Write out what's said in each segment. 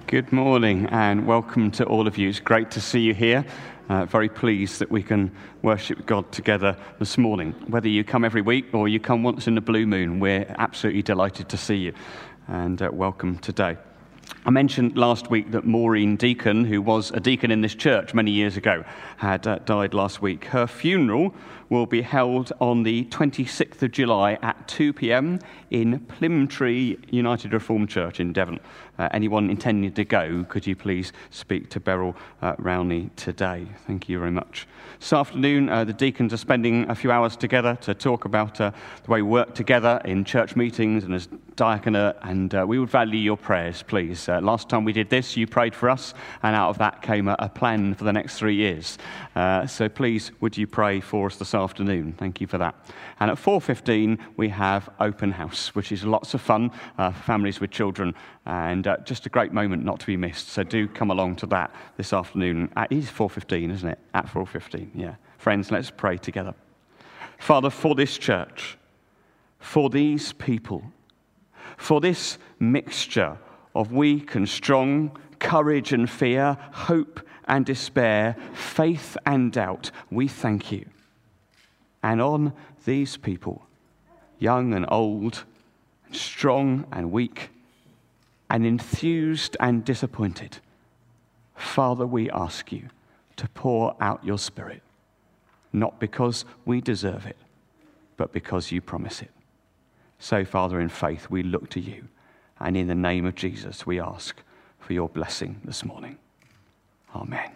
Good morning and welcome to all of you. It's great to see you here. Very pleased that we can worship God together this morning. Whether you come every week or you come once in the blue moon, we're absolutely delighted to see you and welcome today. I mentioned last week that Maureen Deacon, who was a deacon in this church many years ago, had died last week. Her funeral will be held on the 26th of July at 2 p.m. in Plymtree United Reformed Church in Devon. Anyone intending to go, could you please speak to Beryl Rowney today? Thank you very much. This afternoon, the deacons are spending a few hours together to talk about the way we work together in church meetings and as diaconate, and we would value your prayers, please. Last time we did this, you prayed for us, and out of that came a plan for the next 3 years. So please, would you pray for us this afternoon? Thank you for that. And at 4:15, we have open house, which is lots of fun for families with children, and just a great moment not to be missed. So do come along to that this afternoon. It is 4:15, isn't it? At 4:15, yeah. Friends, let's pray together. Father, for this church, for these people, for this mixture of weak and strong, courage and fear, hope and despair, faith and doubt, we thank you. And on these people, young and old, strong and weak, and enthused and disappointed, Father, we ask you to pour out your Spirit, not because we deserve it, but because you promise it. So, Father, in faith, we look to you, and in the name of Jesus, we ask for your blessing this morning. Amen.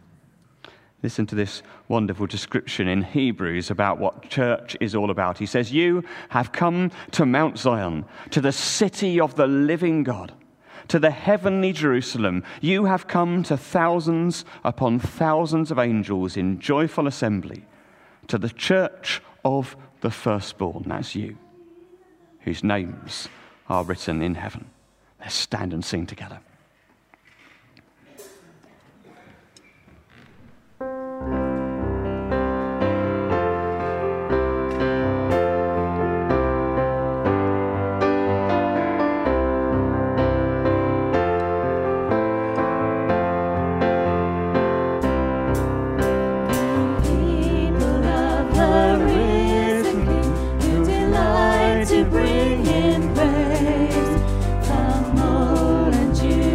Listen to this wonderful description in Hebrews about what church is all about. He says, "You have come to Mount Zion, to the city of the living God, to the heavenly Jerusalem. You have come to thousands upon thousands of angels in joyful assembly, to the church of the firstborn," that's you, "whose names are written in heaven." Let's stand and sing together. Bring in praise, come, Lord, and you.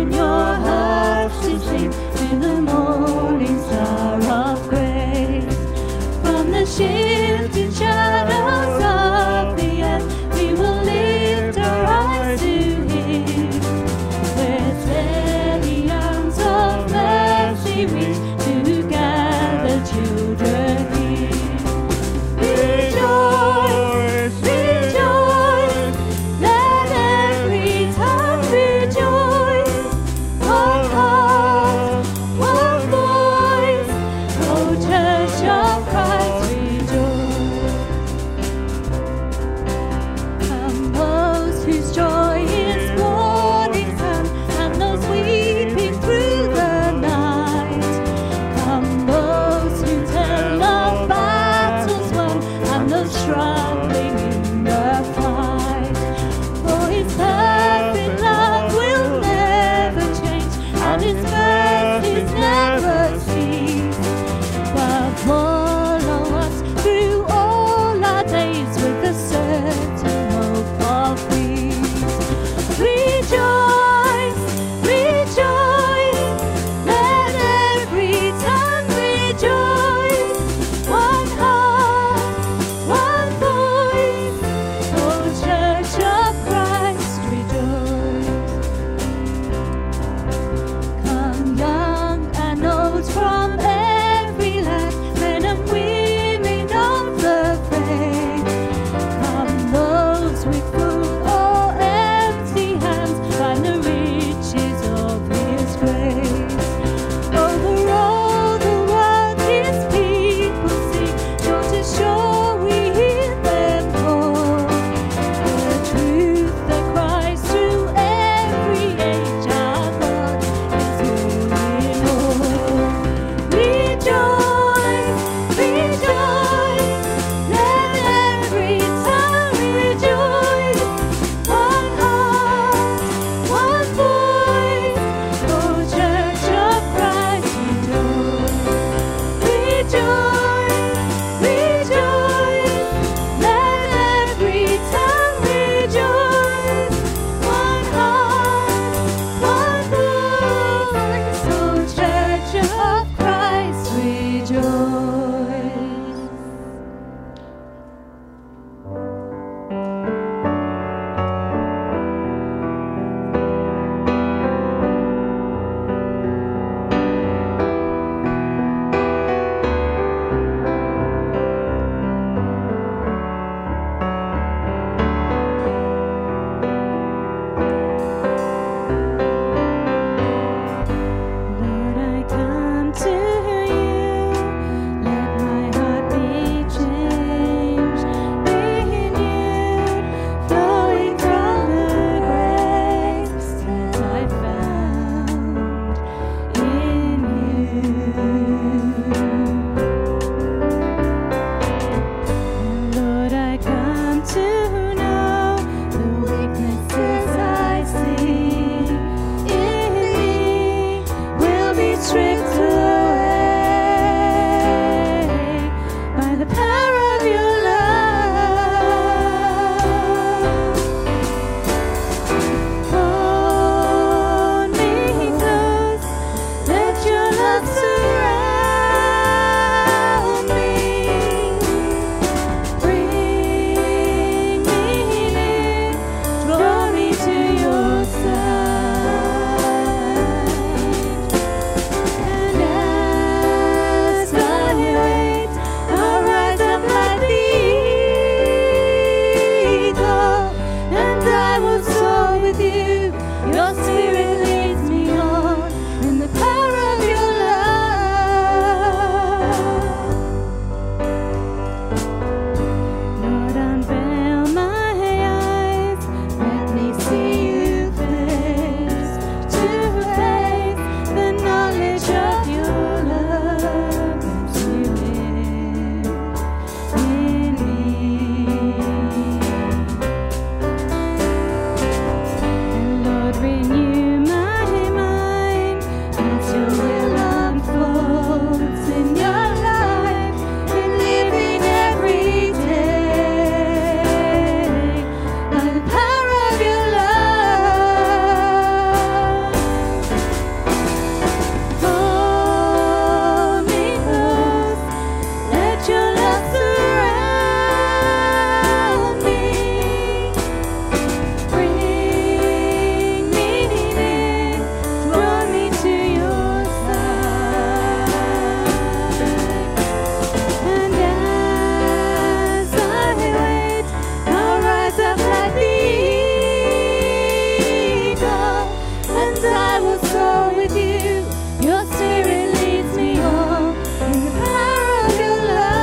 I will soar with you. Your spirit leads me on in the power of your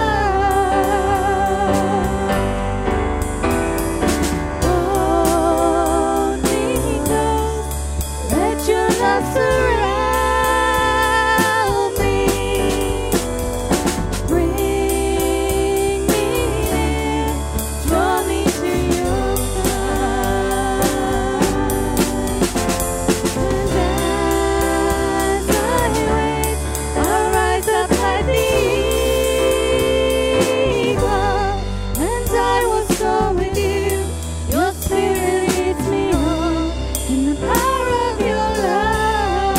love. Hold me close, let your love surround me. Bring me near, draw me to your side. And as I wait, I'll rise up like the eagle, and I will soar with you. Your spirit leads me on in the power of your love.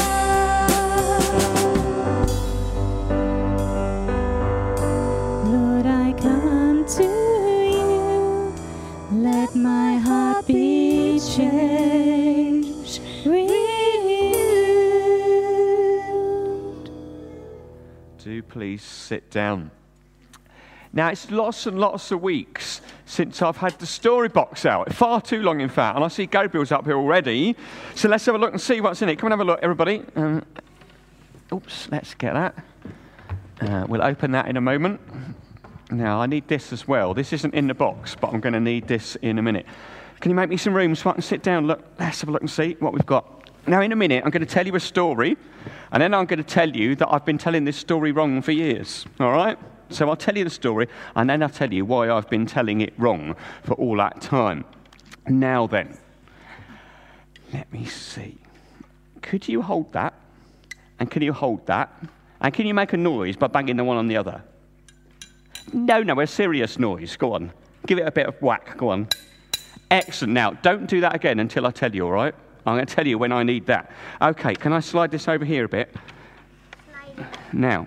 Lord, I come to you. Let my heart be changed, renewed. Do please sit down. Now, it's lots and lots of weeks since I've had the story box out. Far too long, in fact. And I see Gabriel's up here already. So let's have a look and see what's in it. Come and have a look, everybody. Oops, let's get that. We'll open that in a moment. Now, I need this as well. This isn't in the box, but I'm going to need this in a minute. Can you make me some room so I can sit down? Look, let's have a look and see what we've got. Now, in a minute, I'm going to tell you a story, and then I'm going to tell you that I've been telling this story wrong for years, all right? So I'll tell you the story, and then I'll tell you why I've been telling it wrong for all that time. Now then, let me see. Could you hold that? And can you hold that? And can you make a noise by banging the one on the other? No, a serious noise. Go on. Give it a bit of whack. Go on. Excellent. Now, don't do that again until I tell you, all right? I'm going to tell you when I need that. Okay, can I slide this over here a bit? Now.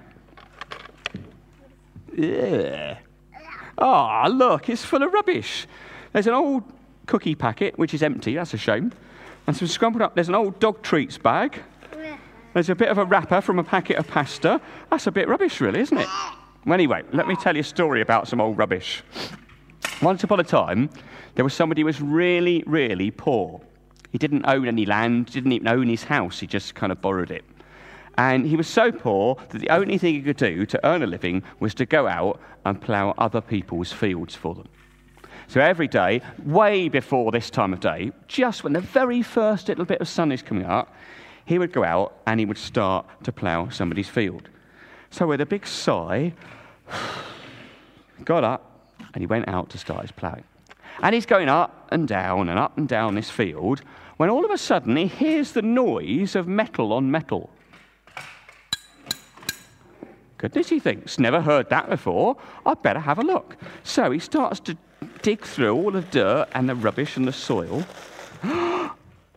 Yeah. Oh, look, it's full of rubbish. There's an old cookie packet, which is empty. That's a shame. And some scrambled up. There's an old dog treats bag. There's a bit of a wrapper from a packet of pasta. That's a bit rubbish, really, isn't it? Well, anyway, let me tell you a story about some old rubbish. Once upon a time, there was somebody who was really, really poor. He didn't own any land, didn't even own his house. He just kind of borrowed it. And he was so poor that the only thing he could do to earn a living was to go out and plough other people's fields for them. So every day, way before this time of day, just when the very first little bit of sun is coming up, he would go out and he would start to plough somebody's field. So with a big sigh, he got up and he went out to start his ploughing. And he's going up and down this field, when all of a sudden he hears the noise of metal on metal. Goodness, he thinks, never heard that before. I'd better have a look. So he starts to dig through all the dirt and the rubbish and the soil. And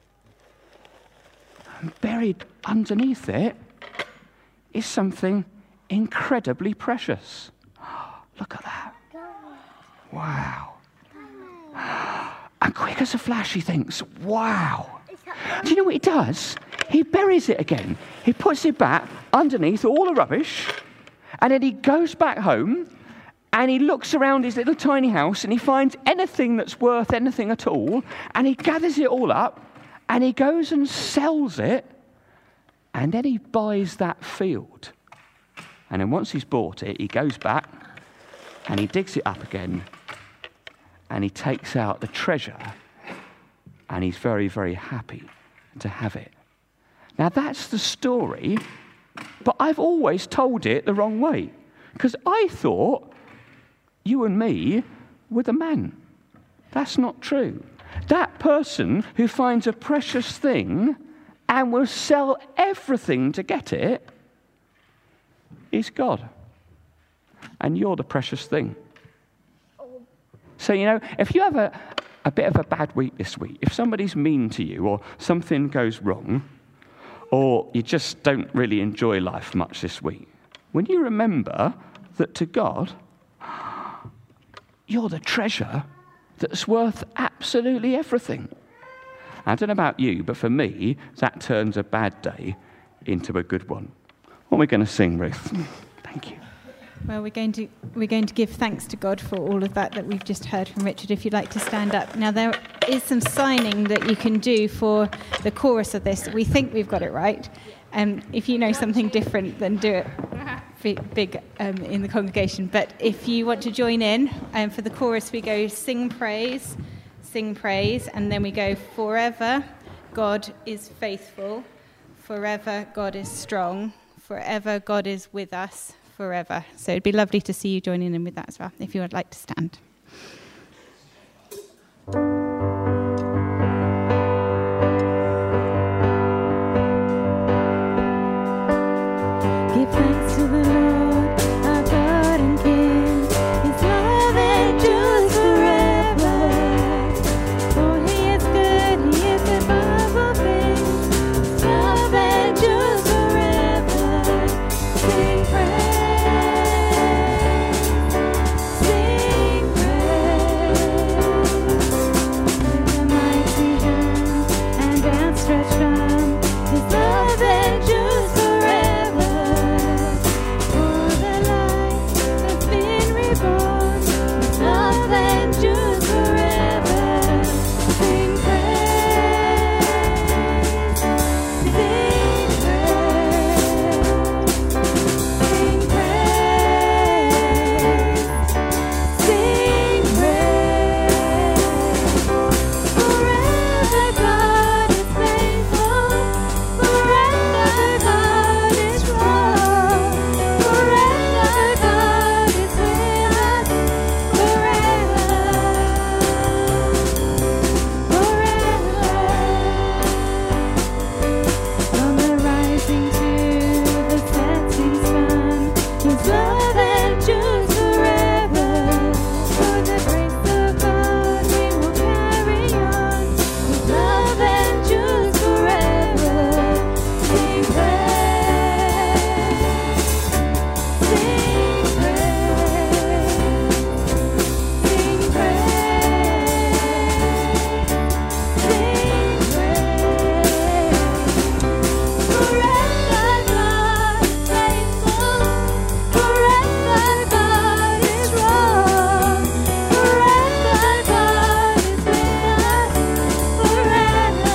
buried underneath it is something incredibly precious. Look at that. Wow. And quick as a flash, he thinks, wow. Do you know what he does? He buries it again. He puts it back underneath all the rubbish, and then he goes back home, and he looks around his little tiny house, and he finds anything that's worth anything at all, and he gathers it all up, and he goes and sells it, and then he buys that field. And then once he's bought it, he goes back, and he digs it up again, and he takes out the treasure, and he's very, very happy to have it. Now, that's the story, but I've always told it the wrong way, because I thought you and me were the man. That's not true. That person who finds a precious thing and will sell everything to get it is God. And you're the precious thing. So, if you have a bit of a bad week this week, if somebody's mean to you or something goes wrong, or you just don't really enjoy life much this week, when you remember that to God, you're the treasure that's worth absolutely everything. I don't know about you, but for me, that turns a bad day into a good one. What are we going to sing, Ruth? Thank you. Well, we're going to give thanks to God for all of that we've just heard from Richard. If you'd like to stand up. Now, there is some signing that you can do for the chorus of this. We think we've got it right. If you know something different, then do it big in the congregation. But if you want to join in, for the chorus we go sing praise, and then we go forever God is faithful, forever God is strong, forever God is with us, forever. So it'd be lovely to see you joining in with that as well, if you would like to stand. Give thanks to the Lord, our God and King. His love endures forever. For He is good, He is above all things. His love endures forever. Sing praise, sing praise. With a mighty hand and outstretched arm, His love endures forever. For the light has been reborn, His love endures forever. Sing praise, sing praise, sing praise, sing praise. Forever God is faithful, forever God is strong, forever God is with us, forever. From the rising to the setting sun, His love endures forever. For the grace of God we will carry on. His love endures forever. Sing praise, sing praise, sing praise, sing praise. Forever God is faithful, forever God is strong, forever God is with us, forever.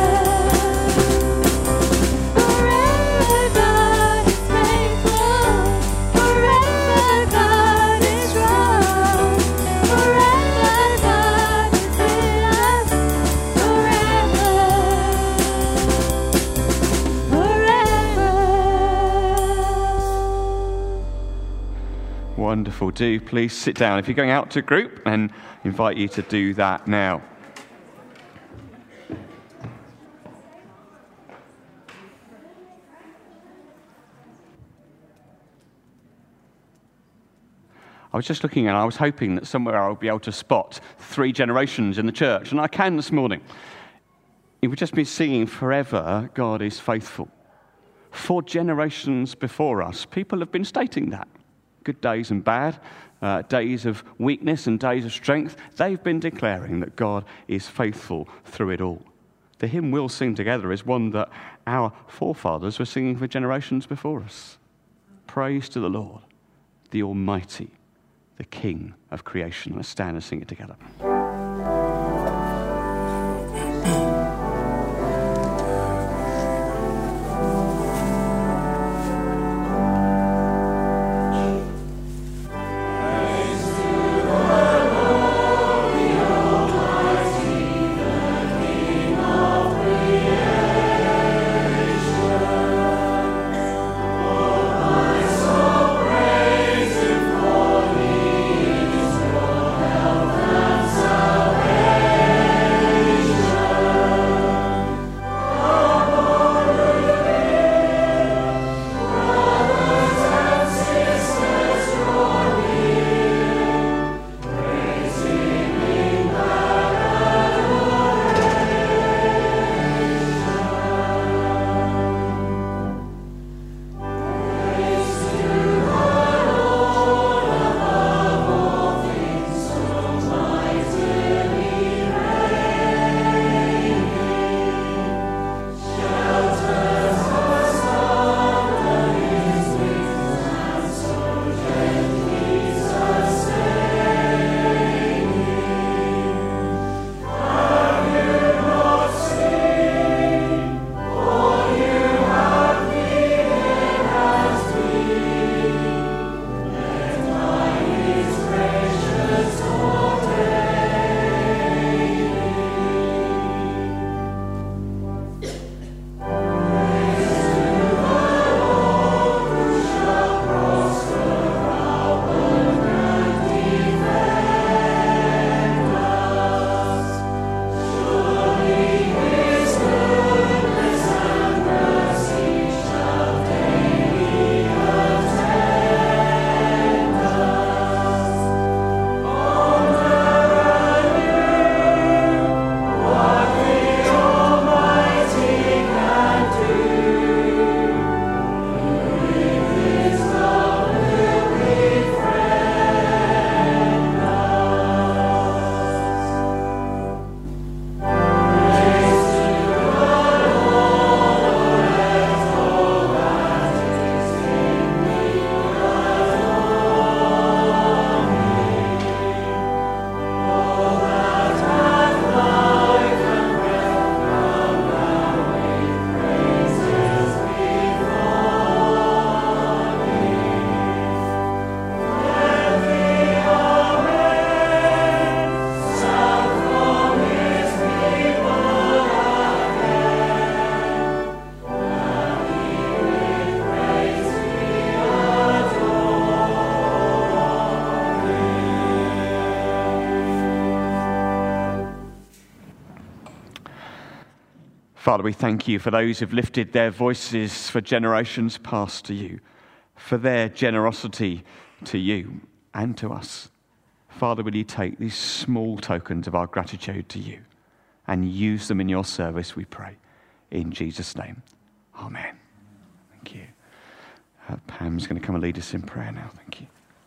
Forever God is faithful, forever God is strong, forever God is with us, forever. Wonderful. Do please sit down. If you're going out to a group, and invite you to do that now. I was just looking and I was hoping that somewhere I'll be able to spot 3 generations in the church, and I can this morning. It would just be singing forever God is faithful. 4 generations before us, people have been stating that. Good days and bad, days of weakness and days of strength, they've been declaring that God is faithful through it all. The hymn we'll sing together is one that our forefathers were singing for generations before us. Praise to the Lord, the Almighty, the King of creation. Let's stand and sing it together. Praise Him for He is your help and Father, we thank you for those who've lifted their voices for generations past to you, for their generosity to you and to us. Father, will you take these small tokens of our gratitude to you and use them in your service, we pray. In Jesus' name, amen. Thank you. Pam's going to come and lead us in prayer now. Thank you.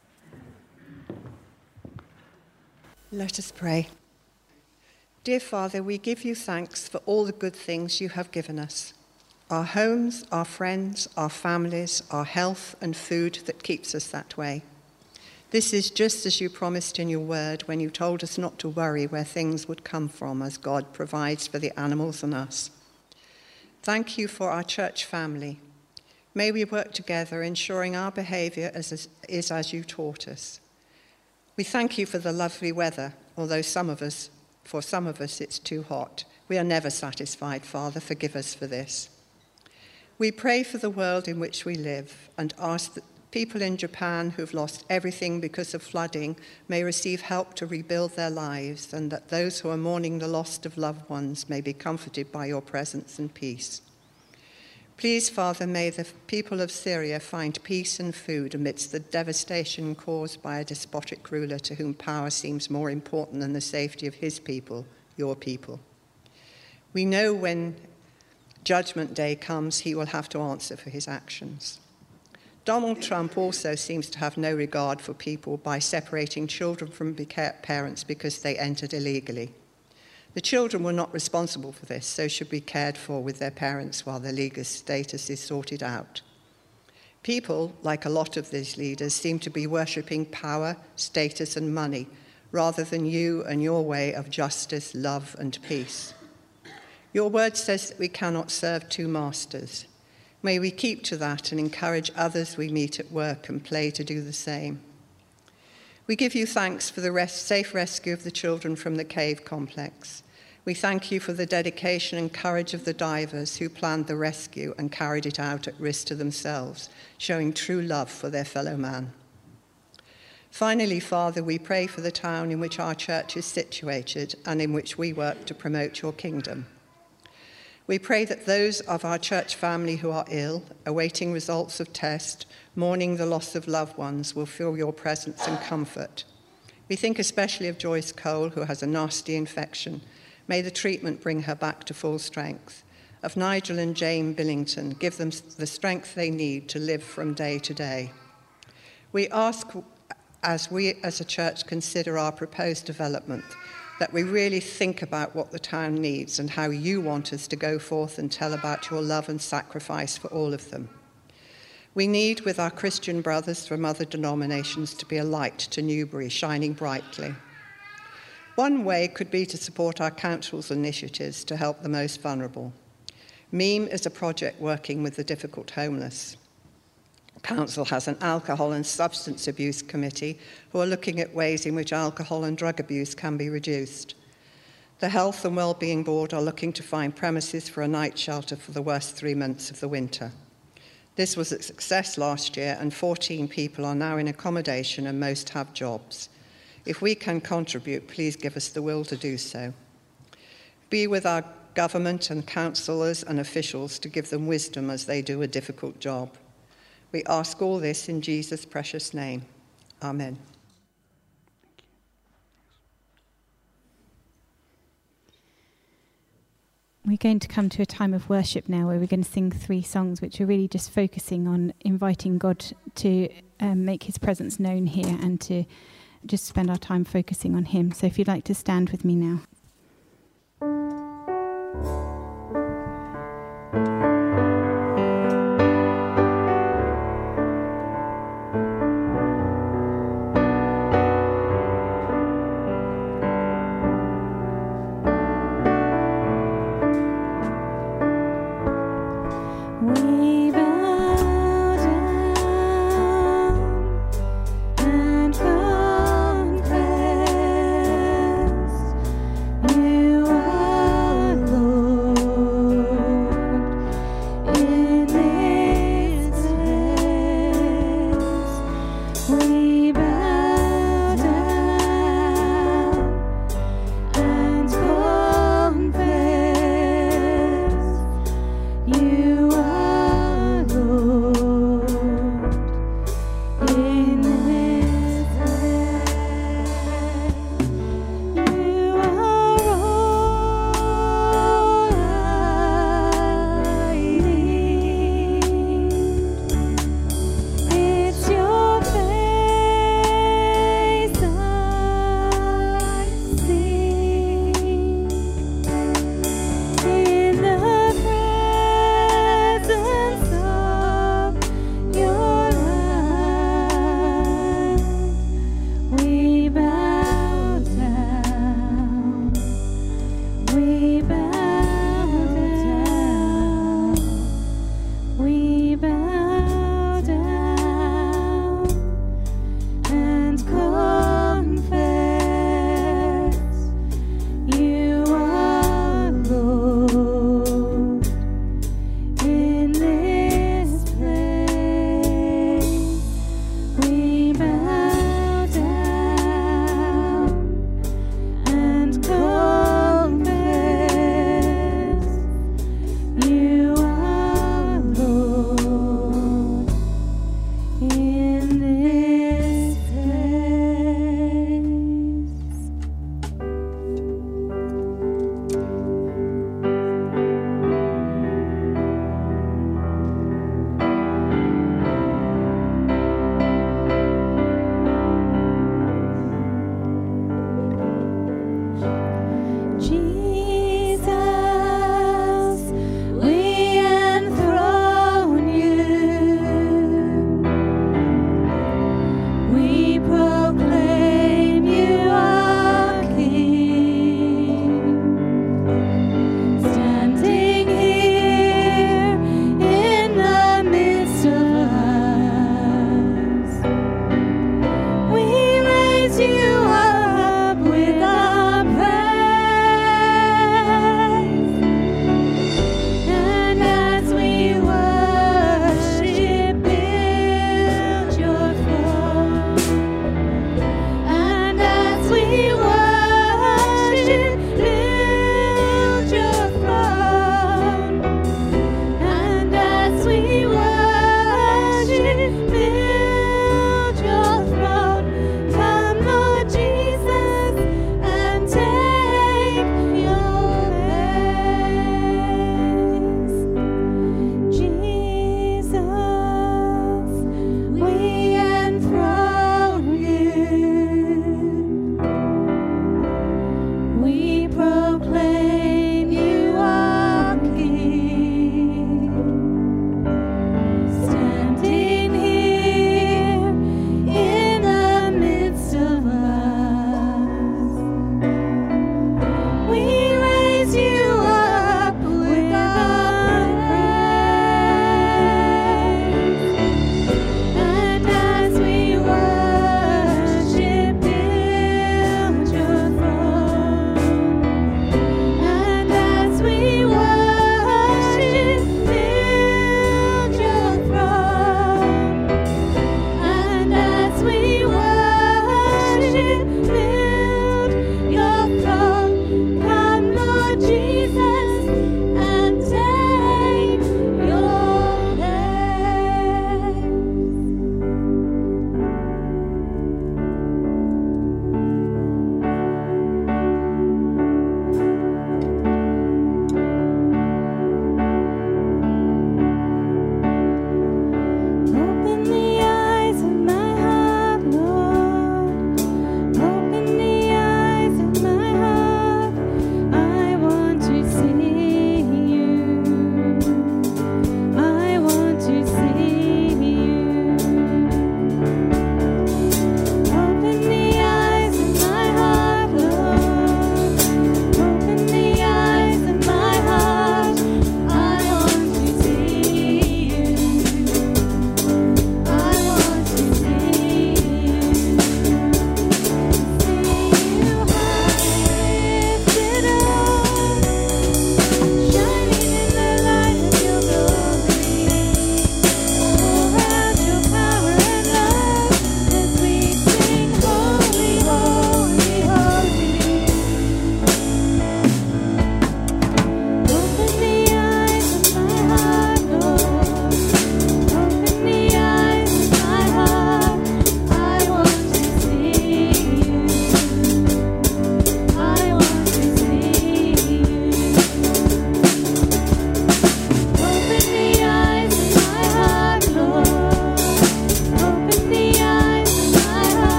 Let us pray. Dear Father, we give you thanks for all the good things you have given us. Our homes, our friends, our families, our health and food that keeps us that way. This is just as you promised in your word when you told us not to worry where things would come from as God provides for the animals and us. Thank you for our church family. May we work together ensuring our behaviour is as you taught us. We thank you for the lovely weather, although for some of us it's too hot. We are never satisfied, Father. Forgive us for this. We pray for the world in which we live and ask that people in Japan who've lost everything because of flooding may receive help to rebuild their lives, and that those who are mourning the loss of loved ones may be comforted by your presence and peace. Please, Father, may the people of Syria find peace and food amidst the devastation caused by a despotic ruler to whom power seems more important than the safety of his people, your people. We know when Judgment Day comes, he will have to answer for his actions. Donald Trump also seems to have no regard for people by separating children from parents because they entered illegally. The children were not responsible for this, so should be cared for with their parents while their legal status is sorted out. People, like a lot of these leaders, seem to be worshipping power, status, and money, rather than you and your way of justice, love, and peace. Your word says that we cannot serve two masters. May we keep to that and encourage others we meet at work and play to do the same. We give you thanks for the safe rescue of the children from the cave complex. We thank you for the dedication and courage of the divers who planned the rescue and carried it out at risk to themselves, showing true love for their fellow man. Finally, Father, we pray for the town in which our church is situated and in which we work to promote your kingdom. We pray that those of our church family who are ill, awaiting results of test, mourning the loss of loved ones, will feel your presence and comfort. We think especially of Joyce Cole, who has a nasty infection. May the treatment bring her back to full strength. Of Nigel and Jane Billington, give them the strength they need to live from day to day. We ask, as we as a church consider our proposed development, that we really think about what the town needs and how you want us to go forth and tell about your love and sacrifice for all of them. We need, with our Christian brothers from other denominations, to be a light to Newbury, shining brightly. One way could be to support our council's initiatives to help the most vulnerable. MEME is a project working with the difficult homeless. Council has an alcohol and substance abuse committee who are looking at ways in which alcohol and drug abuse can be reduced. The Health and Wellbeing Board are looking to find premises for a night shelter for the worst 3 months of the winter. This was a success last year, and 14 people are now in accommodation and most have jobs. If we can contribute, please give us the will to do so. Be with our government and councillors and officials to give them wisdom as they do a difficult job. We ask all this in Jesus' precious name. Amen. We're going to come to a time of worship now where we're going to sing 3 songs which are really just focusing on inviting God to make his presence known here and to just spend our time focusing on him. So if you'd like to stand with me now. We bow down and confess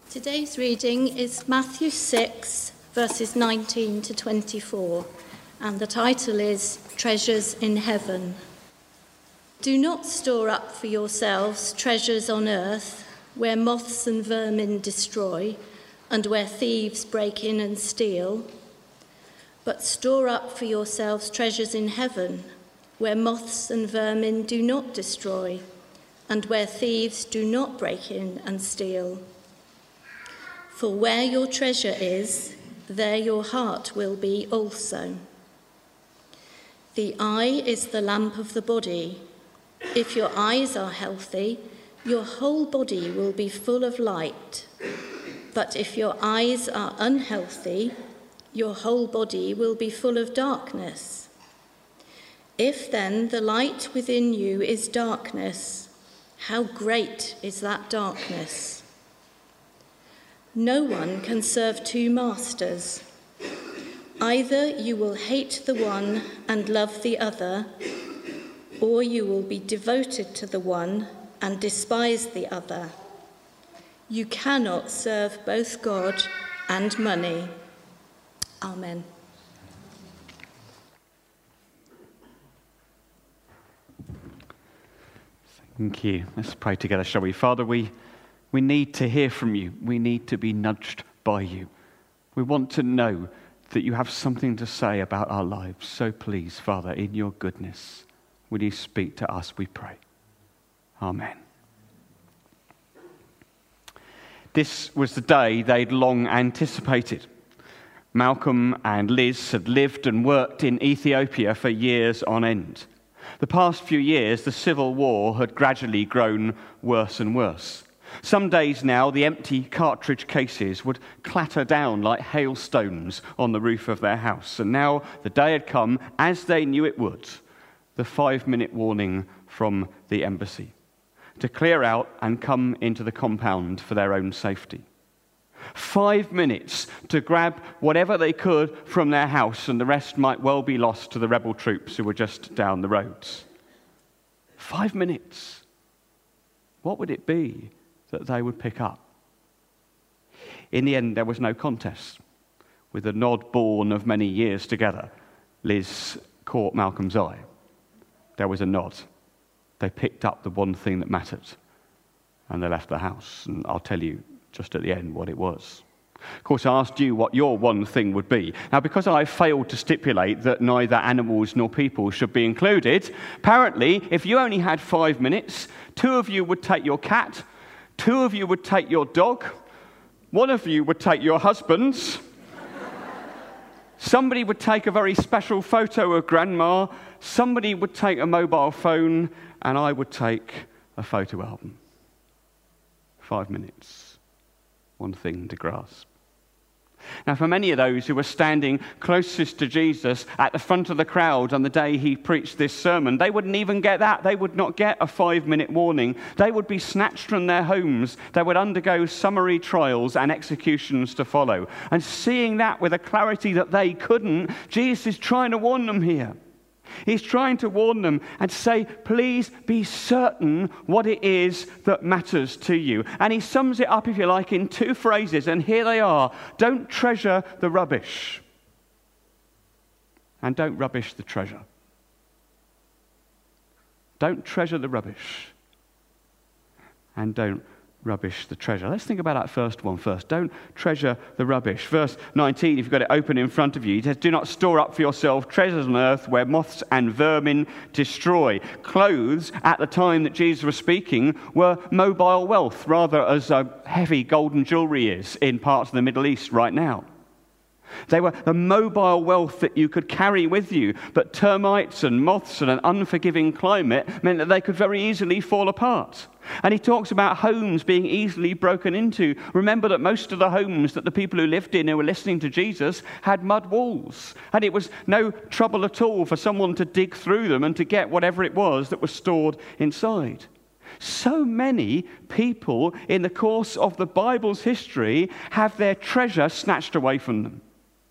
Today's reading is Matthew 6, verses 19 to 24, and the title is Treasures in Heaven. Do not store up for yourselves treasures on earth, where moths and vermin destroy, and where thieves break in and steal. But store up for yourselves treasures in heaven, where moths and vermin do not destroy, and where thieves do not break in and steal. For where your treasure is, there your heart will be also. The eye is the lamp of the body. If your eyes are healthy, your whole body will be full of light. But if your eyes are unhealthy, your whole body will be full of darkness. If then the light within you is darkness, how great is that darkness? No one can serve two masters. Either you will hate the one and love the other, or you will be devoted to the one and despise the other. You cannot serve both God and money. Amen. Thank you. Let's pray together, shall we? Father, we need to hear from you. We need to be nudged by you. We want to know that you have something to say about our lives. So please, Father, in your goodness, will you speak to us, we pray. Amen. This was the day they'd long anticipated. Malcolm and Liz had lived and worked in Ethiopia for years on end. The past few years, the civil war had gradually grown worse and worse. Some days now, the empty cartridge cases would clatter down like hailstones on the roof of their house. And now the day had come, as they knew it would, the 5-minute warning from the embassy to clear out and come into the compound for their own safety. 5 minutes to grab whatever they could from their house, and the rest might well be lost to the rebel troops who were just down the roads. 5 minutes. What would it be that they would pick up? In the end, there was no contest. With a nod born of many years together, Liz caught Malcolm's eye. There was a nod. They picked up the one thing that mattered, and they left the house. And I'll tell you just at the end what it was. Of course, I asked you what your one thing would be. Now, because I failed to stipulate that neither animals nor people should be included, apparently, if you only had 5 minutes, 2 of you would take your cat, 2 of you would take your dog, 1 of you would take your husband's, somebody would take a very special photo of grandma, somebody would take a mobile phone, and I would take a photo album. 5 minutes. One thing to grasp. Now, for many of those who were standing closest to Jesus at the front of the crowd on the day he preached this sermon, they wouldn't even get that. They would not get a 5-minute warning. They would be snatched from their homes. They would undergo summary trials and executions to follow. And seeing that with a clarity that they couldn't, Jesus is trying to warn them here. He's trying to warn them and say, please be certain what it is that matters to you. And he sums it up, if you like, in 2 phrases, and here they are. Don't treasure the rubbish, and don't rubbish the treasure. Don't treasure the rubbish, and don't rubbish the treasure. Let's think about that first one first. Don't treasure the rubbish. Verse 19, if you've got it open in front of you, it says, do not store up for yourself treasures on earth where moths and vermin destroy. Clothes at the time that Jesus was speaking were mobile wealth, rather as heavy golden jewelry is in parts of the Middle East right now. They were the mobile wealth that you could carry with you, but termites and moths and an unforgiving climate meant that they could very easily fall apart. And he talks about homes being easily broken into. Remember that most of the homes that the people who lived in who were listening to Jesus had mud walls, and it was no trouble at all for someone to dig through them and to get whatever it was that was stored inside. So many people in the course of the Bible's history have their treasure snatched away from them.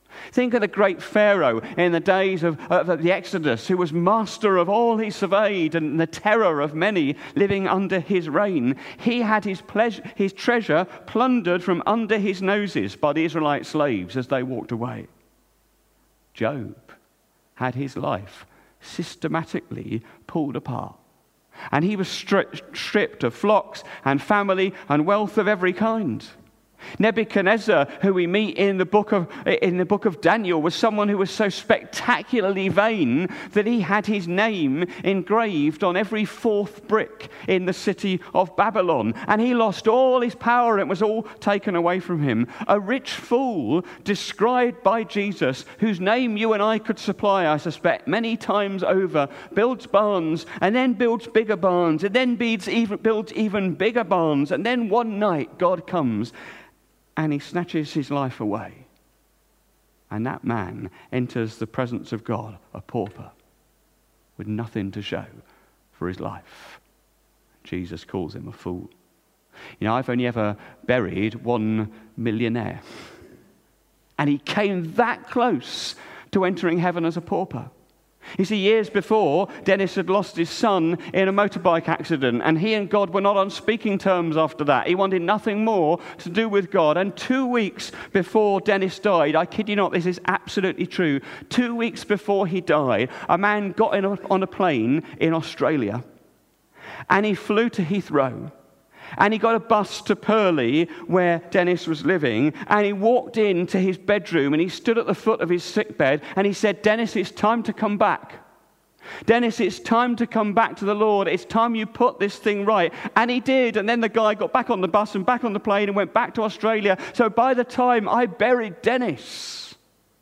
Think of the great Pharaoh in the days of the Exodus, who was master of all he surveyed and the terror of many living under his reign. He had his treasure plundered from under his noses by the Israelite slaves as they walked away. Job had his life systematically pulled apart, and he was stripped of flocks and family and wealth of every kind. Nebuchadnezzar, who we meet in the book of Daniel, was someone who was so spectacularly vain that he had his name engraved on every fourth brick in the city of Babylon, and he lost all his power and it was all taken away from him. A rich fool described by Jesus, whose name you and I could supply, I suspect, many times over, builds barns and then builds bigger barns and then builds even bigger barns, and then one night God comes and he snatches his life away. And that man enters the presence of God, a pauper, with nothing to show for his life. Jesus calls him a fool. You know, I've only ever buried one millionaire. And he came that close to entering heaven as a pauper. You see, years before, Dennis had lost his son in a motorbike accident, and he and God were not on speaking terms after that. He wanted nothing more to do with God. And 2 weeks before Dennis died, I kid you not, this is absolutely true, 2 weeks before he died, a man got on a plane in Australia, and he flew to Heathrow. And he got a bus to Purley, where Dennis was living, and he walked into his bedroom and he stood at the foot of his sickbed and he said, "Dennis, it's time to come back. Dennis, it's time to come back to the Lord. It's time you put this thing right." And he did. And then the guy got back on the bus and back on the plane and went back to Australia. So by the time I buried Dennis,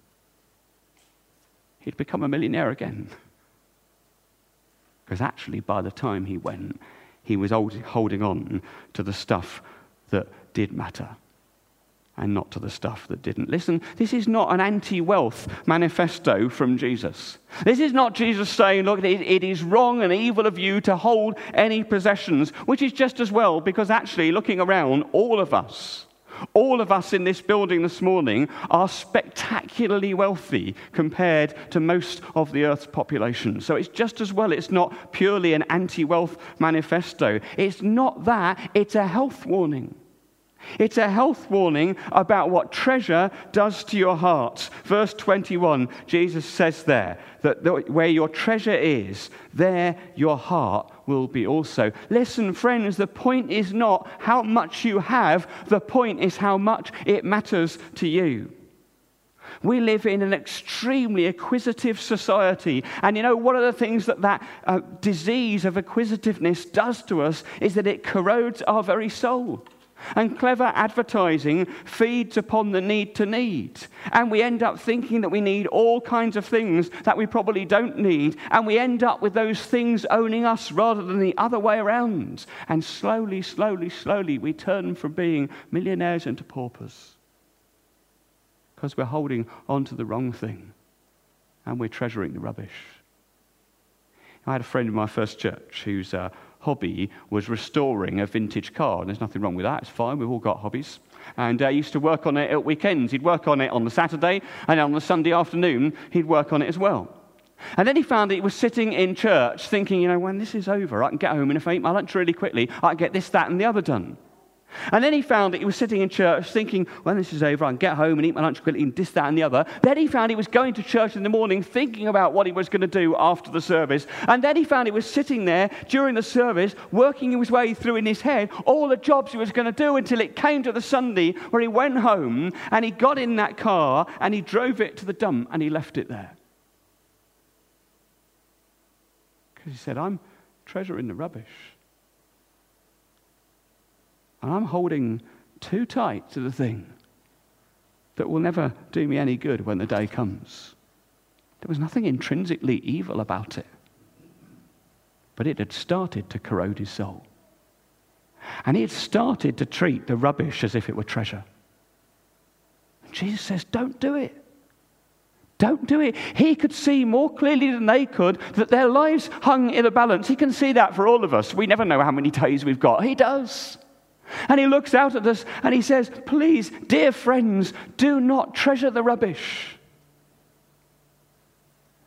he'd become a millionaire again. Because actually, by the time he went, he was holding on to the stuff that did matter and not to the stuff that didn't. Listen, this is not an anti-wealth manifesto from Jesus. This is not Jesus saying, look, it is wrong and evil of you to hold any possessions, which is just as well, because actually, looking around, all of us in this building this morning are spectacularly wealthy compared to most of the earth's population. So it's just as well it's not purely an anti-wealth manifesto. It's not that, it's a health warning. It's a health warning about what treasure does to your heart. Verse 21, Jesus says there that where your treasure is, there your heart will be also. Listen, friends, the point is not how much you have. The point is how much it matters to you. We live in an extremely acquisitive society. And you know, one of the things that disease of acquisitiveness does to us is that it corrodes our very soul. And clever advertising feeds upon the need to need. And we end up thinking that we need all kinds of things that we probably don't need. And we end up with those things owning us rather than the other way around. And slowly, we turn from being millionaires into paupers. Because we're holding on to the wrong thing. And we're treasuring the rubbish. I had a friend in my first church whose hobby was restoring a vintage car, and there's nothing wrong with that. It's fine. We've all got hobbies. And he used to work on it at weekends. He'd work on it on the Saturday, and on the Sunday afternoon, he'd work on it as well. And then he found that he was sitting in church thinking, you know, when this is over, I can get home, and if I eat my lunch really quickly, I can get this, that, and the other done. And then he found that he was sitting in church thinking, when this is over, I can get home and eat my lunch quickly and this, that, and the other. Then he found he was going to church in the morning thinking about what he was going to do after the service. And then he found he was sitting there during the service, working his way through in his head all the jobs he was going to do until it came to the Sunday where he went home and he got in that car and he drove it to the dump and he left it there. Because he said, I'm treasuring the rubbish. And I'm holding too tight to the thing that will never do me any good when the day comes. There was nothing intrinsically evil about it. But it had started to corrode his soul. And he had started to treat the rubbish as if it were treasure. And Jesus says, don't do it. Don't do it. He could see more clearly than they could that their lives hung in a balance. He can see that for all of us. We never know how many days we've got. He does. And he looks out at us and he says, please, dear friends, do not treasure the rubbish.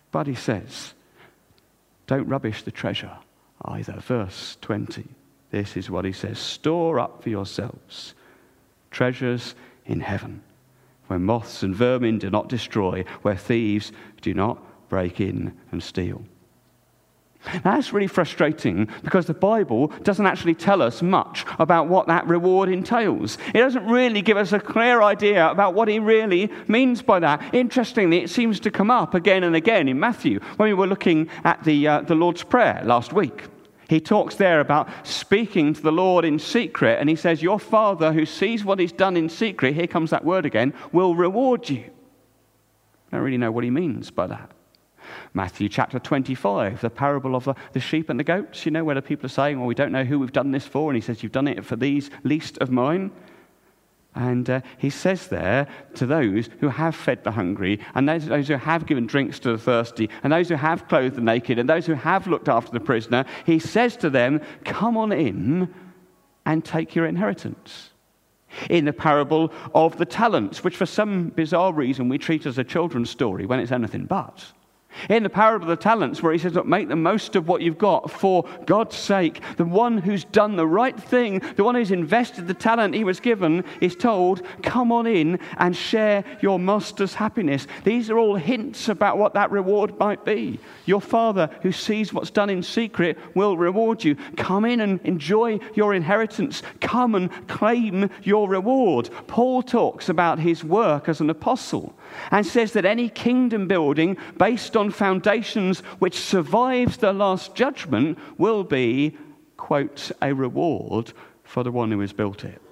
But he says, don't rubbish the treasure either. Verse 20, this is what he says. Store up for yourselves treasures in heaven, where moths and vermin do not destroy, where thieves do not break in and steal. Now, that's really frustrating because the Bible doesn't actually tell us much about what that reward entails. It doesn't really give us a clear idea about what he really means by that. Interestingly, it seems to come up again and again in Matthew when we were looking at the Lord's Prayer last week. He talks there about speaking to the Lord in secret, and he says, your Father who sees what is done in secret, here comes that word again, will reward you. I don't really know what he means by that. Matthew chapter 25, the parable of the sheep and the goats, where the people are saying, well, we don't know who we've done this for. And he says, you've done it for these least of mine. And he says there to those who have fed the hungry, and those who have given drinks to the thirsty, and those who have clothed the naked, and those who have looked after the prisoner, he says to them, come on in and take your inheritance. In the parable of the talents, which for some bizarre reason we treat as a children's story when it's anything but. In the parable of the talents, where he says, look, make the most of what you've got for God's sake. The one who's done the right thing, the one who's invested the talent he was given, is told, come on in and share your master's happiness. These are all hints about what that reward might be. Your Father who sees what's done in secret will reward you. Come in and enjoy your inheritance. Come and claim your reward. Paul talks about his work as an apostle and says that any kingdom building based on foundations which survives the last judgment will be, quote, a reward for the one who has built it.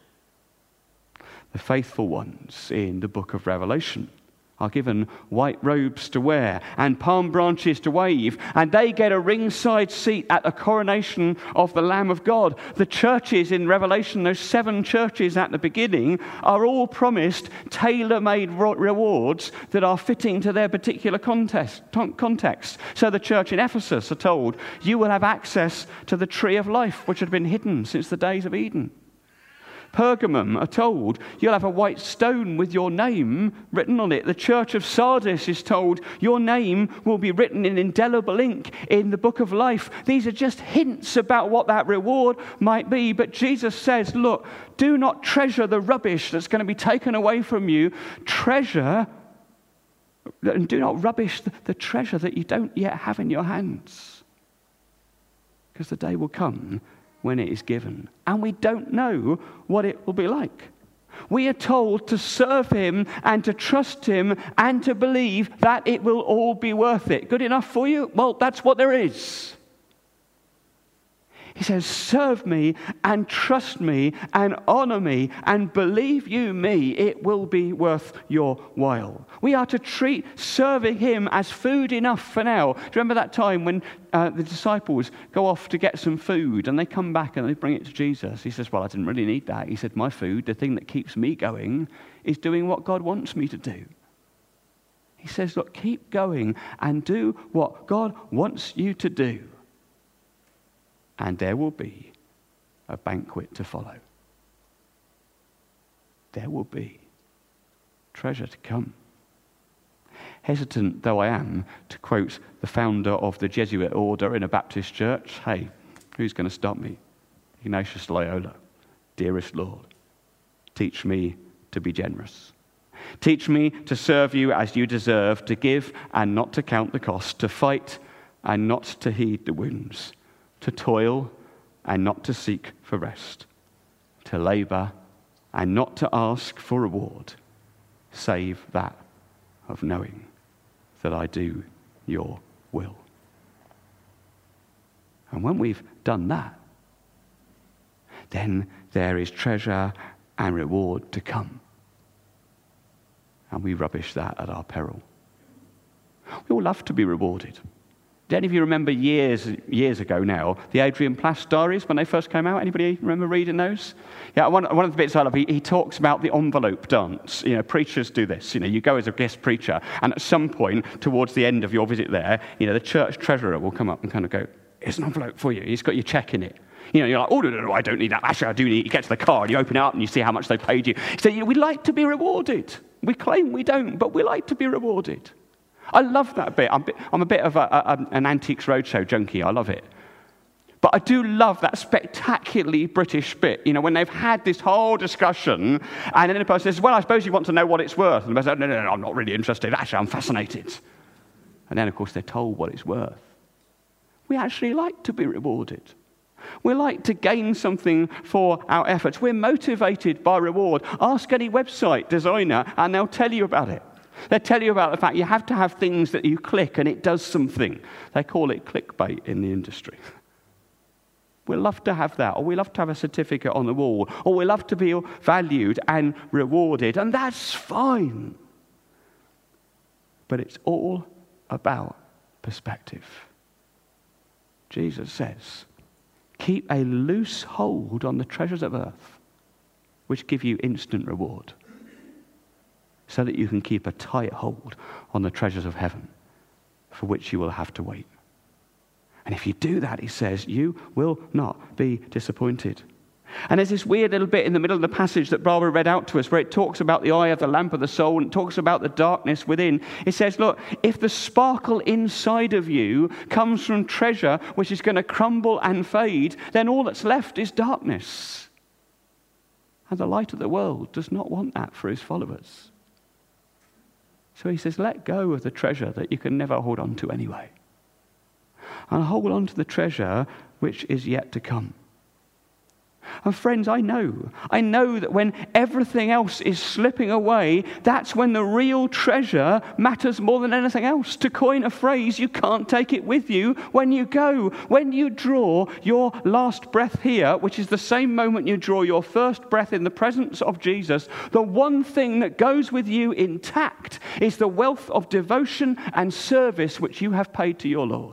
The faithful ones in the book of Revelation are given white robes to wear and palm branches to wave, and they get a ringside seat at the coronation of the Lamb of God. The churches in Revelation, those 7 churches at the beginning, are all promised tailor-made rewards that are fitting to their particular context. So the church in Ephesus are told, you will have access to the tree of life, which had been hidden since the days of Eden. Pergamum are told, you'll have a white stone with your name written on it. The church of Sardis is told, your name will be written in indelible ink in the book of life. These are just hints about what that reward might be. But Jesus says, look, do not treasure the rubbish that's going to be taken away from you. Treasure, and do not rubbish the treasure that you don't yet have in your hands. Because the day will come when it is given. And we don't know what it will be like. We are told to serve him and to trust him and to believe that it will all be worth it. Good enough for you? Well, that's what there is. He says, serve me and trust me and honor me and believe you me, it will be worth your while. We are to treat serving him as food enough for now. Do you remember that time when the disciples go off to get some food and they come back and they bring it to Jesus? He says, well, I didn't really need that. He said, my food, the thing that keeps me going, is doing what God wants me to do. He says, look, keep going and do what God wants you to do. And there will be a banquet to follow. There will be treasure to come. Hesitant though I am to quote the founder of the Jesuit order in a Baptist church, hey, who's going to stop me? Ignatius Loyola, dearest Lord, teach me to be generous. Teach me to serve you as you deserve, to give and not to count the cost, to fight and not to heed the wounds, to toil and not to seek for rest, to labor and not to ask for reward, save that of knowing that I do your will. And when we've done that, then there is treasure and reward to come. And we rubbish that at our peril. We all love to be rewarded. Do any of you remember years ago now, the Adrian Plass diaries when they first came out? Anybody remember reading those? Yeah, one of the bits I love, he talks about the envelope dance. Preachers do this. You go as a guest preacher, and at some point towards the end of your visit there, the church treasurer will come up and kind of go, here's an envelope for you. He's got your check in it. You're like, oh, no, I don't need that. Actually, I do need it. You get to the car, and you open it up, and you see how much they paid you. So we like to be rewarded. We claim we don't, but we like to be rewarded. I love that bit. I'm a bit of an Antiques Roadshow junkie. I love it. But I do love that spectacularly British bit, when they've had this whole discussion, and then the person says, well, I suppose you want to know what it's worth. And the person says, no, I'm not really interested. Actually, I'm fascinated. And then, of course, they're told what it's worth. We actually like to be rewarded. We like to gain something for our efforts. We're motivated by reward. Ask any website designer, and they'll tell you about it. They'll tell you about the fact you have to have things that you click, and it does something. They call it clickbait in the industry. We love to have that, or we love to have a certificate on the wall, or we love to be valued and rewarded, and that's fine. But it's all about perspective. Jesus says, keep a loose hold on the treasures of earth, which give you instant reward, so that you can keep a tight hold on the treasures of heaven, for which you will have to wait. And if you do that, he says, you will not be disappointed. And there's this weird little bit in the middle of the passage that Barbara read out to us, where it talks about the eye of the lamp of the soul, and it talks about the darkness within. It says, look, if the sparkle inside of you comes from treasure which is going to crumble and fade, then all that's left is darkness. And the light of the world does not want that for his followers. So he says, let go of the treasure that you can never hold on to anyway, and hold on to the treasure which is yet to come. And friends, I know that when everything else is slipping away, that's when the real treasure matters more than anything else. To coin a phrase, you can't take it with you when you go. When you draw your last breath here, which is the same moment you draw your first breath in the presence of Jesus, the one thing that goes with you intact is the wealth of devotion and service which you have paid to your Lord.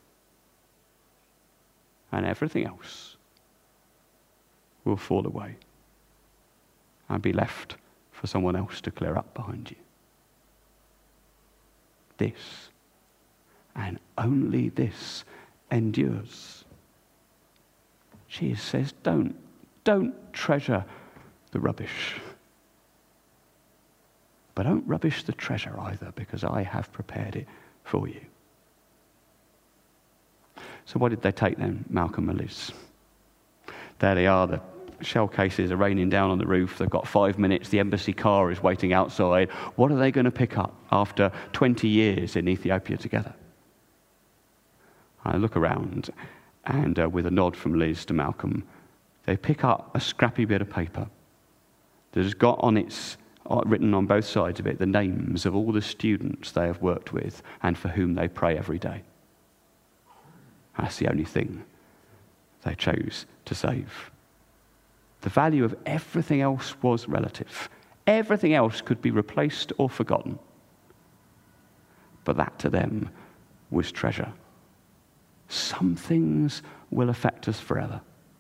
And everything else will fall away and be left for someone else to clear up behind you. This, and only this, endures. Jesus says, don't treasure the rubbish. But don't rubbish the treasure either, because I have prepared it for you. So what did they take then, Malcolm and Liz? There they are, the shell cases are raining down on the roof. They've got 5 minutes. The embassy car is waiting outside. What are they going to pick up after 20 years in Ethiopia together? I look around, and with a nod from Liz to Malcolm, they pick up a scrappy bit of paper that has got on its, written on both sides of it, the names of all the students they have worked with and for whom they pray every day. That's the only thing they chose to save. The value of everything else was relative. Everything else could be replaced or forgotten. But that to them was treasure. Some things will affect us forever,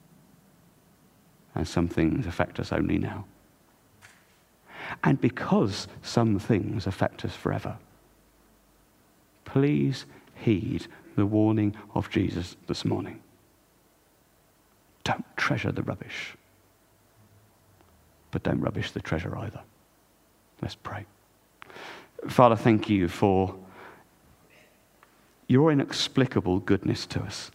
and some things affect us only now. And because some things affect us forever, please heed the warning of Jesus this morning. Don't treasure the rubbish, but don't rubbish the treasure either. Let's pray. Father, thank you for your inexplicable goodness to us.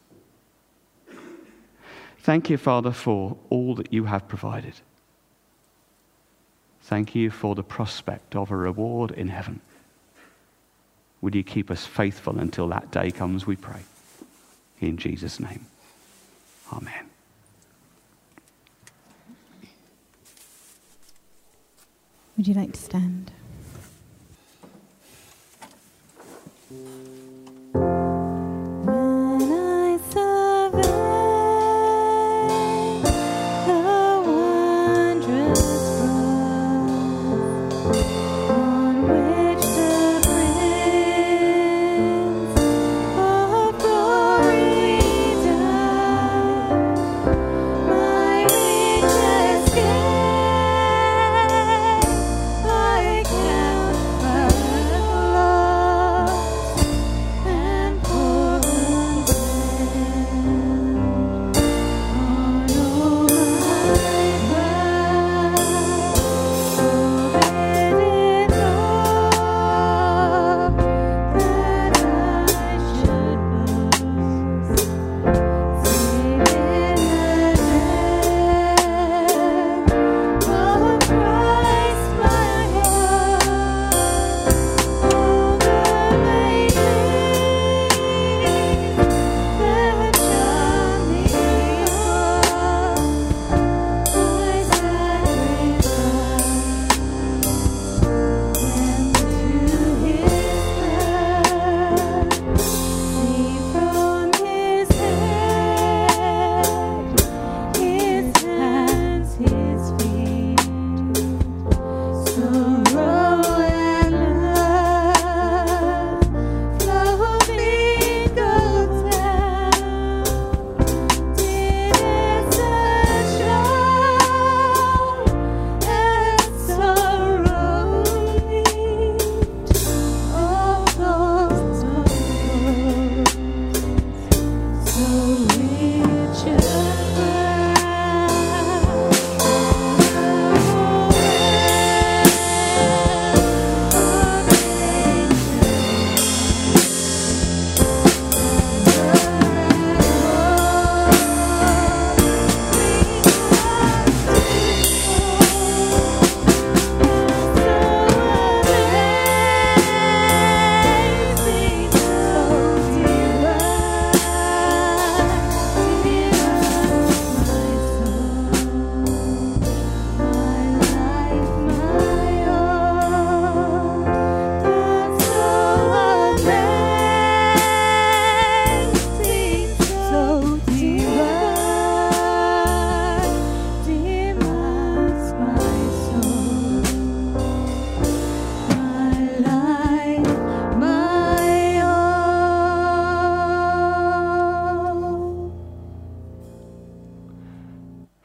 Thank you, Father, for all that you have provided. Thank you for the prospect of a reward in heaven. Would you keep us faithful until that day comes, we pray. In Jesus' name. Amen. Would you like to stand? When I survey the wondrous cross on which the Prince of Glory died, my richest gain I can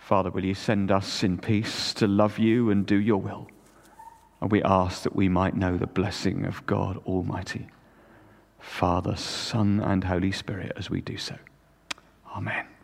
Father, will you send us in peace to love you and do your will? And we ask that we might know the blessing of God Almighty, Father, Son, and Holy Spirit as we do so. Amen.